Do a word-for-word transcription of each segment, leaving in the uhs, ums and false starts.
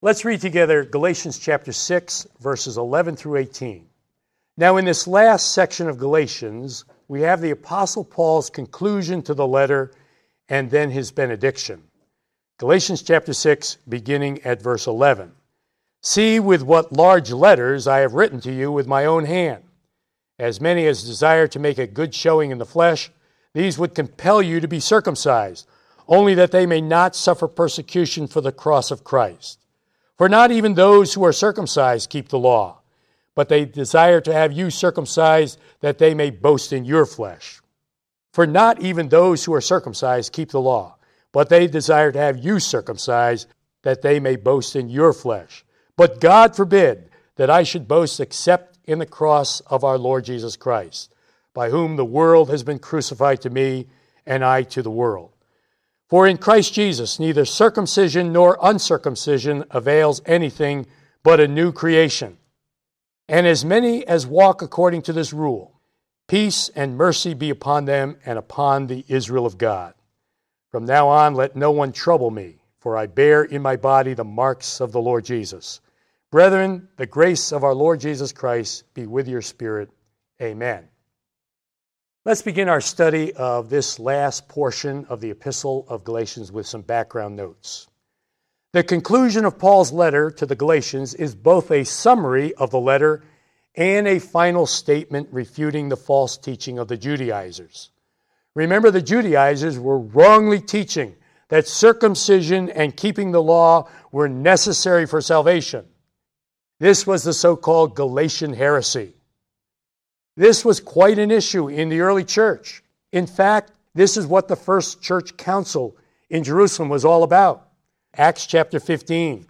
Let's read together Galatians chapter six, verses eleven through eighteen. Now, in this last section of Galatians, we have the Apostle Paul's conclusion to the letter and then his benediction. Galatians chapter six, beginning at verse eleven. See with what large letters I have written to you with my own hand. As many as desire to make a good showing in the flesh, these would compel you to be circumcised, only that they may not suffer persecution for the cross of Christ. For not even those who are circumcised keep the law, but they desire to have you circumcised that they may boast in your flesh. For not even those who are circumcised keep the law, but they desire to have you circumcised that they may boast in your flesh. But God forbid that I should boast except in the cross of our Lord Jesus Christ, by whom the world has been crucified to me and I to the world. For in Christ Jesus neither circumcision nor uncircumcision avails anything but a new creation. And as many as walk according to this rule, peace and mercy be upon them and upon the Israel of God. From now on let no one trouble me, for I bear in my body the marks of the Lord Jesus. Brethren, the grace of our Lord Jesus Christ be with your spirit. Amen. Let's begin our study of this last portion of the Epistle of Galatians with some background notes. The conclusion of Paul's letter to the Galatians is both a summary of the letter and a final statement refuting the false teaching of the Judaizers. Remember, the Judaizers were wrongly teaching that circumcision and keeping the law were necessary for salvation. This was the so-called Galatian heresy. This was quite an issue in the early church. In fact, this is what the first church council in Jerusalem was all about. Acts chapter fifteen.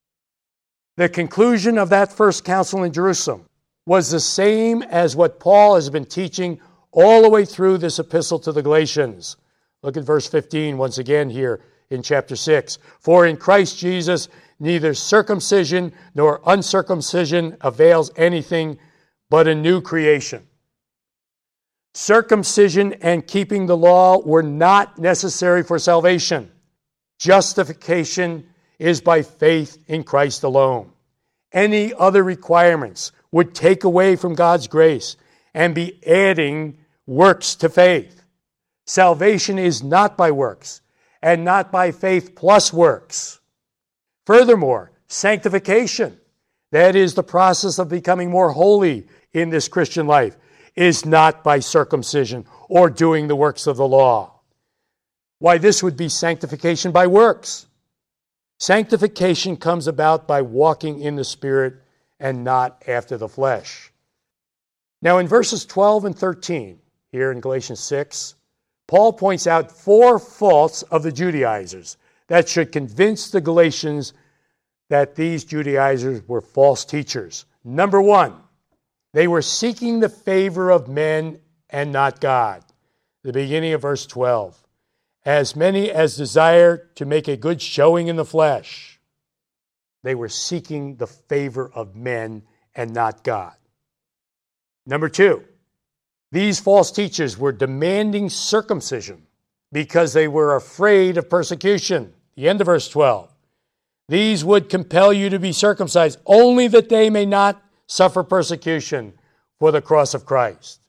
The conclusion of that first council in Jerusalem was the same as what Paul has been teaching all the way through this epistle to the Galatians. Look at verse fifteen once again here in chapter six. For in Christ Jesus neither circumcision nor uncircumcision avails anything but a new creation. Circumcision and keeping the law were not necessary for salvation. Justification is by faith in Christ alone. Any other requirements would take away from God's grace and be adding works to faith. Salvation is not by works and not by faith plus works. Furthermore, sanctification, that is the process of becoming more holy in this Christian life, is not by circumcision or doing the works of the law. Why, this would be sanctification by works. Sanctification comes about by walking in the Spirit and not after the flesh. Now in verses twelve and thirteen, here in Galatians six, Paul points out four faults of the Judaizers that should convince the Galatians that these Judaizers were false teachers. Number one, they were seeking the favor of men and not God. The beginning of verse twelve. As many as desire to make a good showing in the flesh. They were seeking the favor of men and not God. Number two, these false teachers were demanding circumcision because they were afraid of persecution. The end of verse twelve. These would compel you to be circumcised only that they may not suffer persecution for the cross of Christ.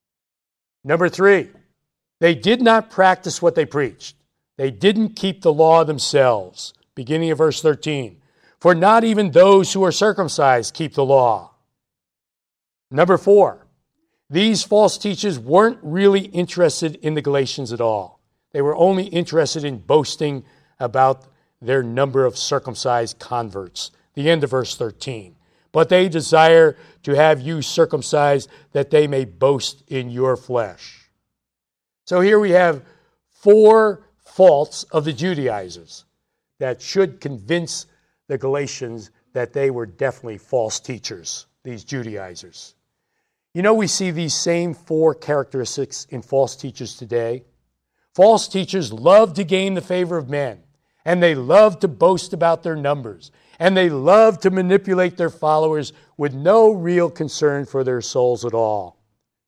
Number three, they did not practice what they preached. They didn't keep the law themselves. Beginning of verse thirteen. For not even those who are circumcised keep the law. Number four, these false teachers weren't really interested in the Galatians at all. They were only interested in boasting about their number of circumcised converts. The end of verse thirteen. But they desire to have you circumcised that they may boast in your flesh. So here we have four faults of the Judaizers that should convince the Galatians that they were definitely false teachers, these Judaizers. You know, we see these same four characteristics in false teachers today. False teachers love to gain the favor of men, and they love to boast about their numbers, and they love to manipulate their followers with no real concern for their souls at all.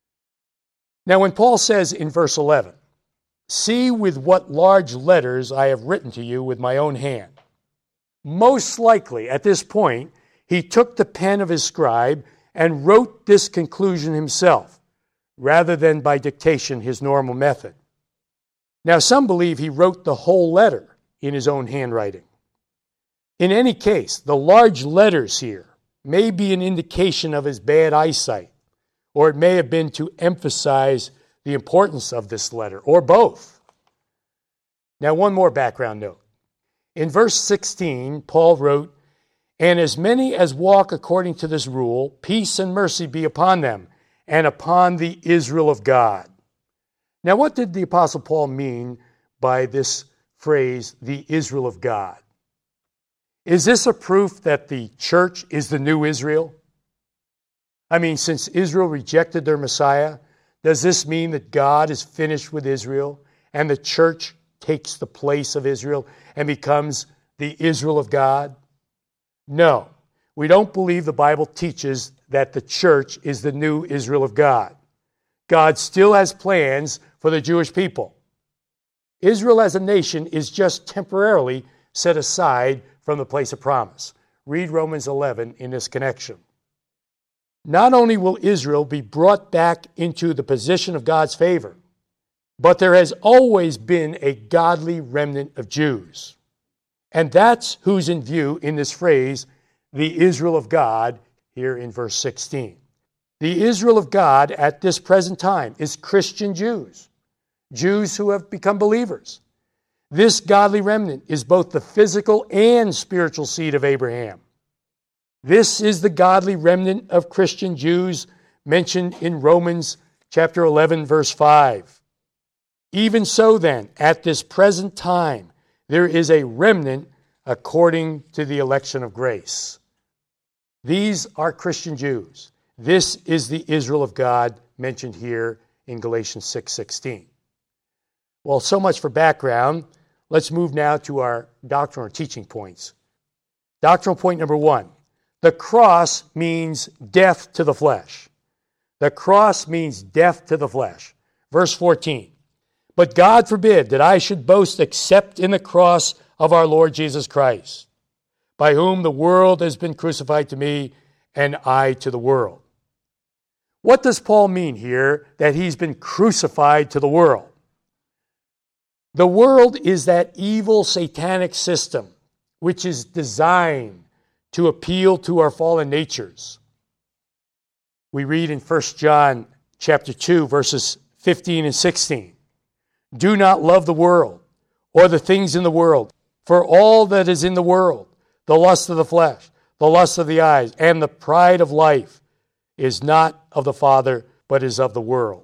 Now, when Paul says in verse eleven, see with what large letters I have written to you with my own hand, Most likely, at this point, he took the pen of his scribe and wrote this conclusion himself, rather than by dictation, his normal method. Now, some believe he wrote the whole letter in his own handwriting. In any case, the large letters here may be an indication of his bad eyesight, or it may have been to emphasize the importance of this letter, or both. Now, one more background note. In verse sixteen, Paul wrote, "And as many as walk according to this rule, peace and mercy be upon them, and upon the Israel of God." Now, what did the Apostle Paul mean by this phrase, the Israel of God? Is this a proof that the church is the new Israel? I mean, since Israel rejected their Messiah, does this mean that God is finished with Israel and the church takes the place of Israel and becomes the Israel of God? No, we don't believe the Bible teaches that the church is the new Israel of God. God still has plans for the Jewish people. Israel as a nation is just temporarily set aside from the place of promise. Read Romans eleven in this connection. Not only will Israel be brought back into the position of God's favor, but there has always been a godly remnant of Jews. And that's who's in view in this phrase, the Israel of God, here in verse sixteen. The Israel of God at this present time is Christian Jews, Jews who have become believers. This godly remnant is both the physical and spiritual seed of Abraham. This is the godly remnant of Christian Jews mentioned in Romans chapter eleven, verse five. Even so then, at this present time, there is a remnant according to the election of grace. These are Christian Jews. This is the Israel of God mentioned here in Galatians six sixteen. Well, so much for background. Let's move now to our doctrinal or teaching points. Doctrinal point number one. The cross means death to the flesh. The cross means death to the flesh. Verse fourteen. But God forbid that I should boast except in the cross of our Lord Jesus Christ, by whom the world has been crucified to me, and I to the world. What does Paul mean here that he's been crucified to the world? The world is that evil satanic system which is designed to appeal to our fallen natures. We read in First John chapter two, verses fifteen and sixteen. Do not love the world or the things in the world, for all that is in the world, the lust of the flesh, the lust of the eyes, and the pride of life, is not of the Father, but is of the world.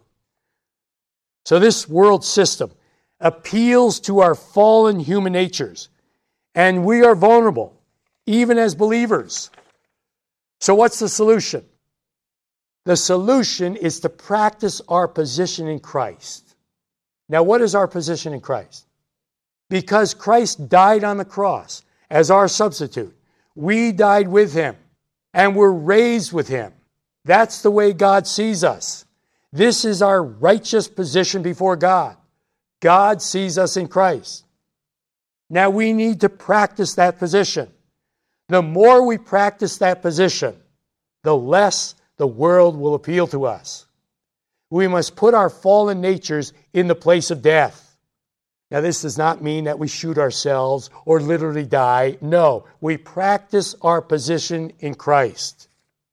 So this world system appeals to our fallen human natures, and we are vulnerable, even as believers. So what's the solution? The solution is to practice our position in Christ. Now, what is our position in Christ? Because Christ died on the cross as our substitute, we died with him and were raised with him. That's the way God sees us. This is our righteous position before God. God sees us in Christ. Now we need to practice that position. The more we practice that position, the less the world will appeal to us. We must put our fallen natures in the place of death. Now, this does not mean that we shoot ourselves or literally die. No, we practice our position in Christ.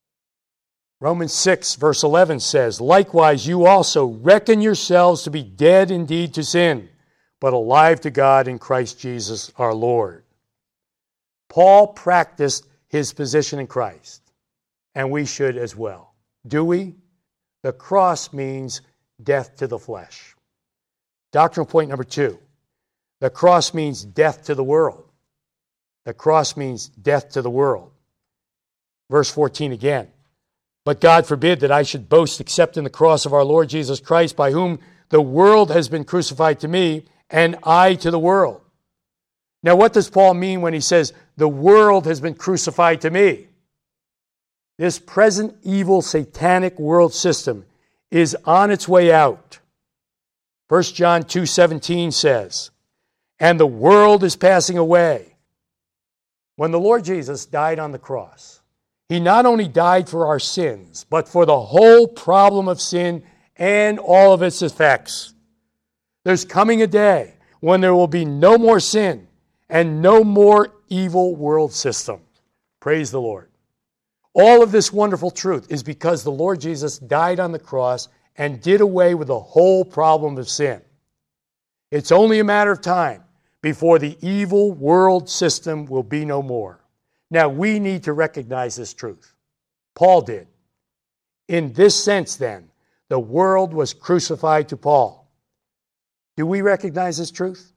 Romans six, verse eleven says, likewise, you also reckon yourselves to be dead indeed to sin, but alive to God in Christ Jesus our Lord. Paul practiced his position in Christ, and we should as well. Do we? The cross means death to the flesh. Doctrinal point number two. The cross means death to the world. The cross means death to the world. Verse fourteen again. But God forbid that I should boast except in the cross of our Lord Jesus Christ, by whom the world has been crucified to me, and I to the world. Now, what does Paul mean when he says, the world has been crucified to me? This present evil satanic world system is on its way out. First John two seventeen says, and the world is passing away. When the Lord Jesus died on the cross, he not only died for our sins, but for the whole problem of sin and all of its effects. There's coming a day when there will be no more sin and no more evil world system. Praise the Lord. All of this wonderful truth is because the Lord Jesus died on the cross and did away with the whole problem of sin. It's only a matter of time before the evil world system will be no more. Now, we need to recognize this truth. Paul did. In this sense, then, the world was crucified to Paul. Do we recognize this truth?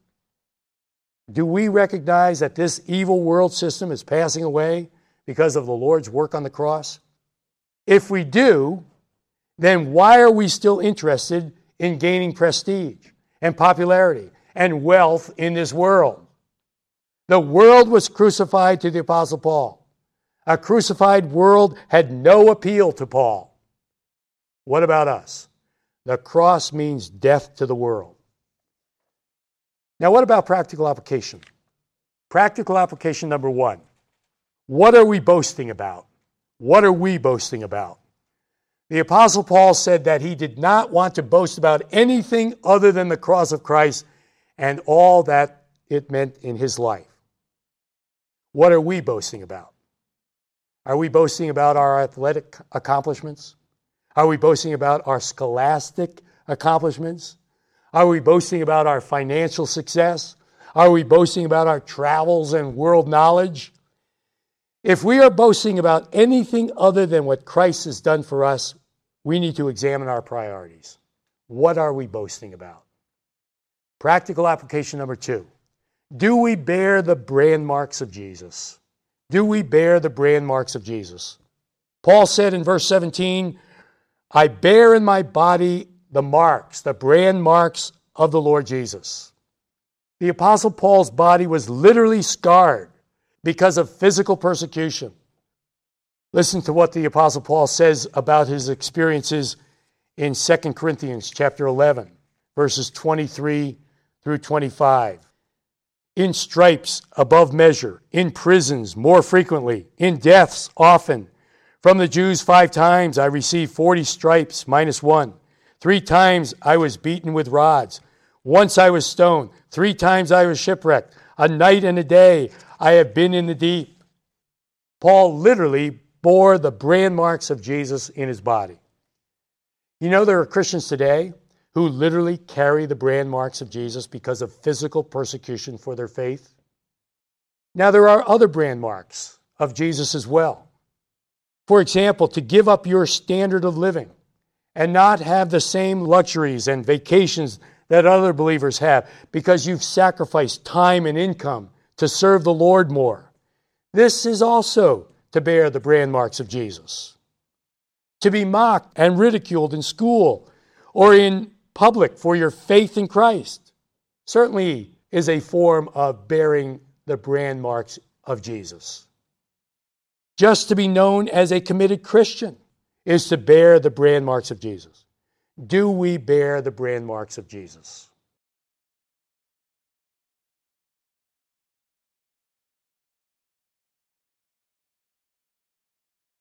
Do we recognize that this evil world system is passing away because of the Lord's work on the cross? If we do, then why are we still interested in gaining prestige and popularity and wealth in this world? The world was crucified to the Apostle Paul. A crucified world had no appeal to Paul. What about us? The cross means death to the world. Now, what about practical application? Practical application number one. What are we boasting about? What are we boasting about? The Apostle Paul said that he did not want to boast about anything other than the cross of Christ and all that it meant in his life. What are we boasting about? Are we boasting about our athletic accomplishments? Are we boasting about our scholastic accomplishments? Are we boasting about our financial success? Are we boasting about our travels and world knowledge? If we are boasting about anything other than what Christ has done for us, we need to examine our priorities. What are we boasting about? Practical application number two. Do we bear the brand marks of Jesus? Do we bear the brand marks of Jesus? Paul said in verse seventeen, I bear in my body the marks, the brand marks of the Lord Jesus. The Apostle Paul's body was literally scarred because of physical persecution. Listen to what the Apostle Paul says about his experiences in Second Corinthians chapter eleven, verses twenty-three through twenty-five. In stripes above measure, in prisons more frequently, in deaths often. From the Jews five times I received forty stripes minus one. Three times I was beaten with rods. Once I was stoned. Three times I was shipwrecked. A night and a day I have been in the deep. Paul literally bore the brand marks of Jesus in his body. You know, there are Christians today who literally carry the brand marks of Jesus because of physical persecution for their faith. Now, there are other brand marks of Jesus as well. For example, to give up your standard of living and not have the same luxuries and vacations that other believers have because you've sacrificed time and income to serve the Lord more. This is also to bear the brand marks of Jesus. To be mocked and ridiculed in school or in public for your faith in Christ certainly is a form of bearing the brand marks of Jesus. Just to be known as a committed Christian is to bear the brand marks of Jesus. Do we bear the brand marks of Jesus?